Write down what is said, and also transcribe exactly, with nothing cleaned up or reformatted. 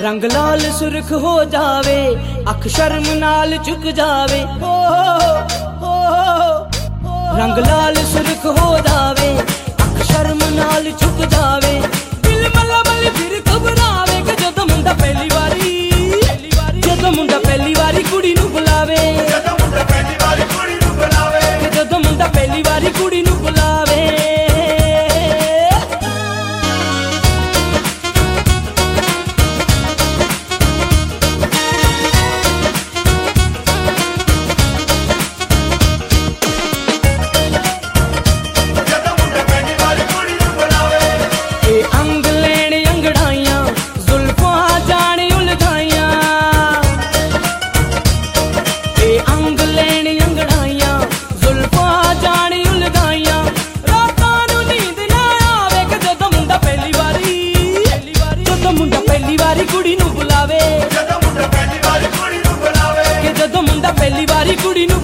रंग लाल सुर्ख हो जावे, अख शर्म नाल झुक जावे। ओ, ओ, ओ, रंग लाल सुर्ख हो जावे, अख शर्म नाल झुक जावे। दिल मल्ला मल फिर घबरावे कि जदों मुंडा पहली वारी जदों मुंडा पहली वारी कुड़ी नूं बुलावे, जदों मुंडा पहली वारी कुड़ी नूं बुलावे, जदों मुंडा पहली वारी कुड़ी नूं बुलावे। कुड़ी नूं बुलावे, जदों मुंडा पहली वारी कुड़ी नूं